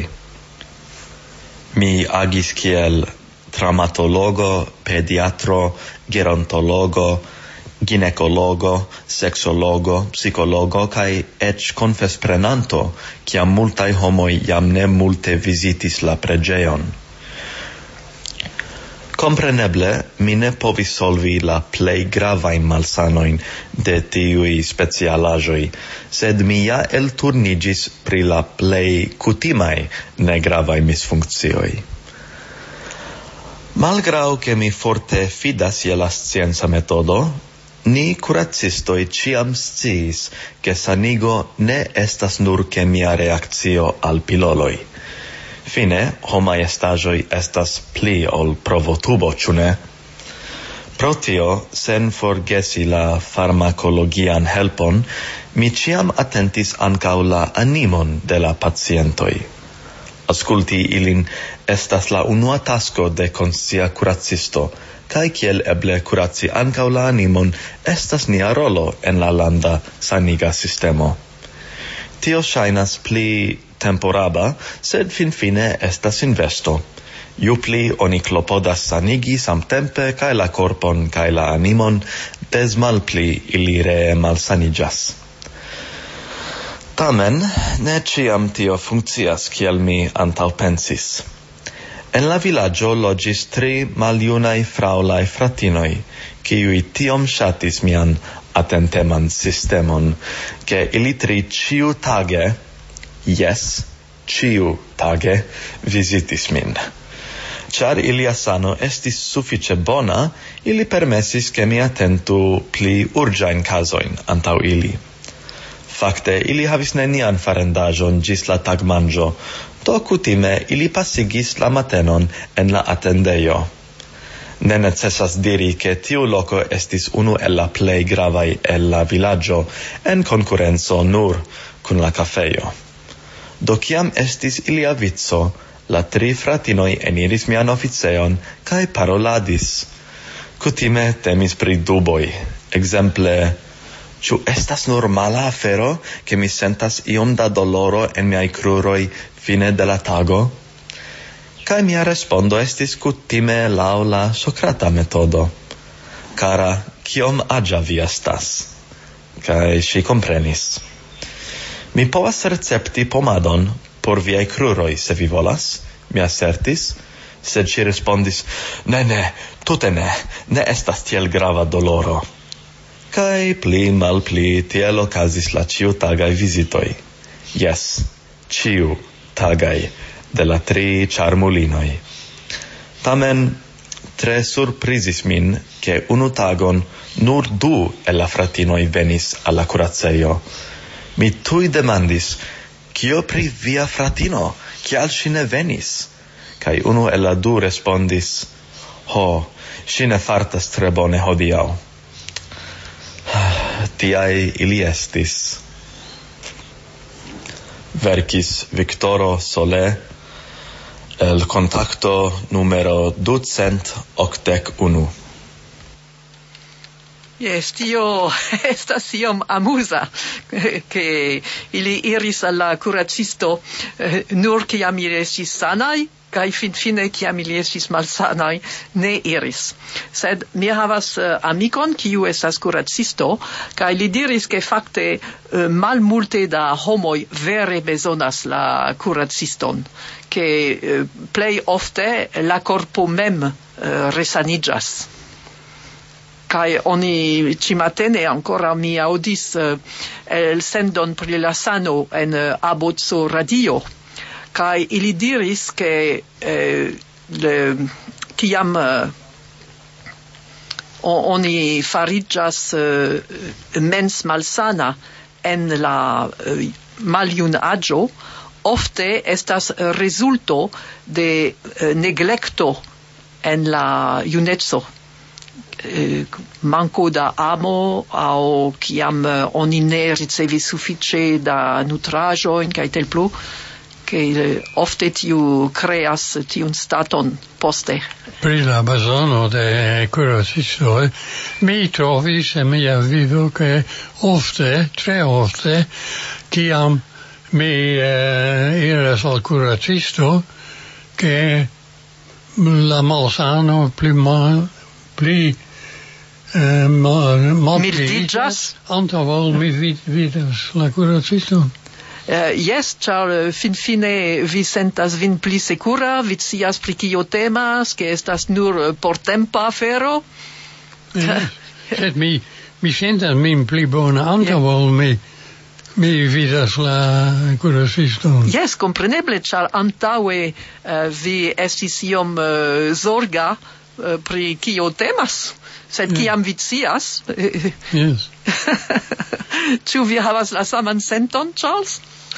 Mi agis kiel traumatologo, pediatro, gerontologo, ginekologo, sexologo, psikologo kaj eĉ konfesprenanto, kiam multaj homoj jam ne multe vizitis la preĝejon. Compreneble, mi ne povis solvi la plej gravajn malsanojn de tiuj specialaĵoj, sed mi ja elturniĝis pri la plej kutimaj negravaj misfunkcioj. Malgraŭ ke mi forte fidas je la scienca metodo, ni kuracistoj ĉiam sciis, ke sanigo ne estas nur kemia reakcio al piloloj. Fine, homaj estaĵoj estas pli ol provotubo, ĉu ne? Pro tio, sen forgesi la farmakologian helpon, mi ĉiam atentis ankaŭ la animon de la pacientoj. Aŭskulti ilin estas la unua tasko de konscia kuracisto, kaj kiel eble kuraci ankaŭ la animon estas nia rolo en la landa saniga sistemo. Tio ŝajnas pli temporaba, sed finfine estas investo. Ju pli oni klopodas sanigi samtempe kaj la korpon kaj la animon, des malpli ili ree malsaniĝas. Tamen, ne ĉiam tio funkcias kiel mi antaŭpensis. En la vilaĝo loĝis tri maljunaj fraŭlaj fratinoj, kiuj tiom ŝatis mian atenteman sistemon, ke ili tri ĉiutage, jes, ĉiu tage vizitis min. Ĉar ilia sano estis sufiĉe bona, ili permesis ke mi atentu pli urĝajn kazojn antaŭ ili. Fakte, ili havis nenian farendaĵon ĝis la tagmanĝo, do kutime ili pasigis la matenon en la atendejo. Ne necesas diri ke tiu loko estis unu el la plej gravaj el la vilaĝo en konkurenco nur kun la kafejo. Do kiam estis ilia vico, la tri fratinoj eniris mian oficejon kaj paroladis. Kutime temis pri duboj. Ekzemple, ĉu estas normala afero, ke mi sentas iom da doloro en miaj kruroj fine de la tago? Kaj mia respondo estis kutime laŭ la Sokrata metodo. Kara, kiom aĝa vi estas? Kaj ŝi komprenis. Mi povas recepti pomadon por viaj kruroj, se vi volas, mi asertis, sed ŝi respondis, ne, ne, tute ne, ne estas tiel grava doloro. Kaj pli malpli tiel okazis la ĉiutagaj vizitoj. Jes, ĉiutagaj de la tri ĉarmulinoj. Tamen tre surprizis min, ke unu tagon nur du el la fratinoj venis al la kuracejo. Mi tuj demandis, kio pri via fratino, kial ŝi ne venis? Kaj unu el la du respondis, ho, ŝi ne fartas tre bone hodiaŭ. Tiaj ili estis. Verkis Viktoro Sole, el contacto numero ducent okdek unu. Yes, tio estas iom amuza, ke ili iris al la kuracisto eh, nur kiam ili estis sanaj, kaj finfine kiam ili estis malsanaj, ne iris. Sed mi havas uh, amikon, kiu estas kuracisto, kaj li diris, ke fakte uh, malmulte da homoj vere bezonas la kuraciston, ke uh, plej ofte la korpo mem uh, resaniĝas. Kai oni cimatene ancora mi audis uh, el sendon pri la sano en uh, Abruzzo radio. Kai ili diris che uh, le kiam uh, oni fariĝas uh, mens malsana en la uh, maljunaĝo, ofte estas rezulto de uh, neglecto en la juneco. Uh, manco da amo au kiam uh, oni ne ricevis sufiĉe da nutraĵojn kaj tel plu, ke uh, ofte tiu kreas tiun staton poste. Pri la bezono de kuracistoj mi trovis en mia vivo ke ofte, tre ofte, kiam mi uh, iras al kuracisto, ke la malsano pli mal, pli Uh, Mildigas? Antaŭ mi vid, vidas la kuraciston. Uh, yes, ĉar uh, fin fine vi sentas vin pli sekura, vi scias pri kio temas, ke estas nur uh, portempa afero. Yes. Sed mi, mi sentas min pli bona antaŭ yeah. mi, mi vidas la kuraciston. Yes, kompreneble, ĉar antaŭe uh, vi estis iom uh, zorga uh, pri kio temas. Sed kiam vi scias? Yes. Ĉu vi havas la saman senton, Charles?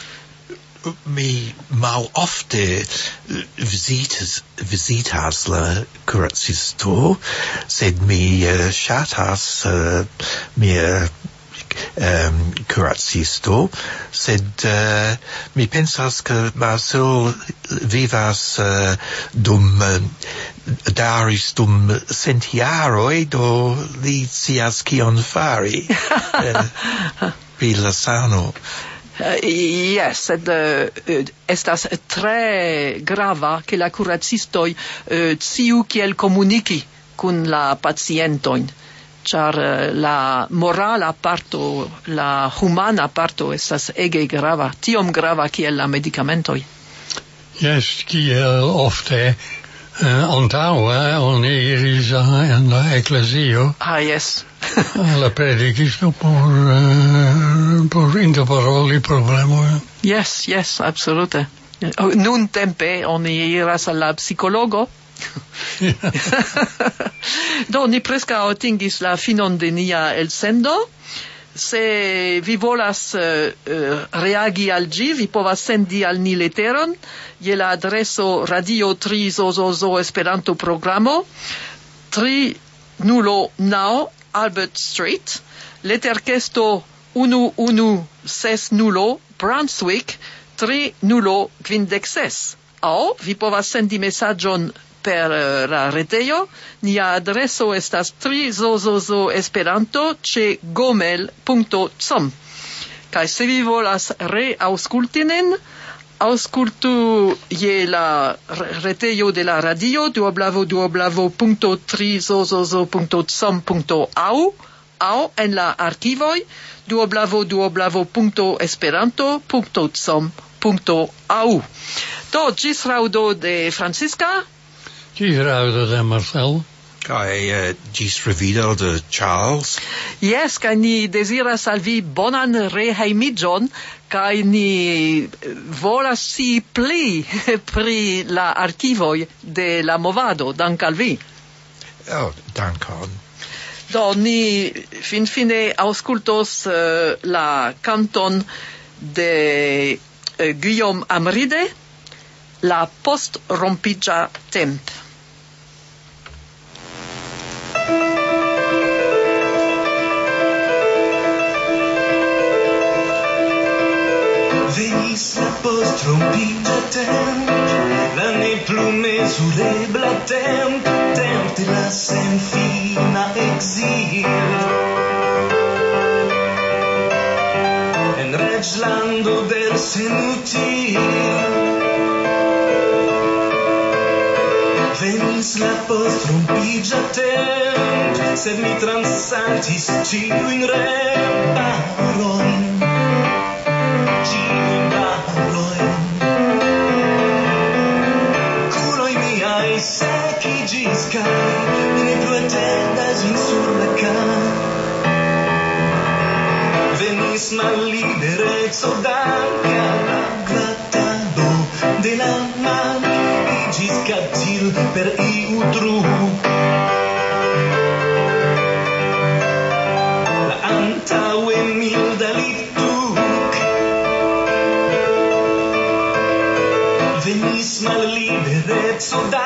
Mi malofte visitas, visitas la kuracisto, sed mi uh, ŝatas uh, mia um, kuracisto, sed uh, mi pensas ke Marcel vivas uh, dum uh, daris dum cent jaroj, do li scias kion fari uh, pri la sano. Uh, yes, sed uh, estas tre grava ke la kuracistoj uh, sciu kiel komuniki kun la pacientojn, ĉar uh, la morala parto, la humana parto estas ege grava, tiom grava kiel la medikamentoj. Yes, kiel ofte uh, antaŭe oni iris en la eklezio. Ah, yes. La predikisto por, uh, por interparoli problemoj. Yes, yes, absolute. Nun tempe oni iras al la psikologo. Do, ni preskaŭ atingis la finon de nia elsendo. Se vi volas uh, uh, reagi al ĝi, vi povas sendi al ni leteron je la adreso Radio tri Zozozo Esperanto Programo tri nulo naŭ Albert Street, letterkesto unu unu ses nulo Brunswick tri nulo kvindek ses. Aŭ vi povas sendi mesaĝon per uh, la retejo. Nia adreso estas tri zozozo esperanto ĉe gmail punkto com. Kaj se vi volas reaŭskulti nin, aŭskultu je la retejo de la radio w w w punkto tri zozozo punkto com punkto a u aŭ en la arkivoj w w w punkto esperanto punkto com punkto a u. Do, ĝis raŭdo de Francisca. Ĝis raŭdo de Marcel. Kaj uh, ĝis revido de Charles. Yes, kaj ni deziras al vi bonan rehejmiĝon, kaj ni volas scii pli pri la arkivoj de la movado. Dank al vi. Oh, dankon. Do, ni finfine aŭskultos uh, la kanton de uh, Guillaume Amride, La postrompiĝa temp. Venis la postrompiĝa temp, la neplumezurebla temp, temp de la senfina exil. En reĝlando del senutil venis la postrompiĝa temp, sed mi transaltis ĉiujn reparojn. Sekiĝis kaj mi ne plu atendas vin sur la kar. Venis mallibereco dank al la glatado de la man, iĝis kaptil per iu truk. La antaŭe milda littuk saudade.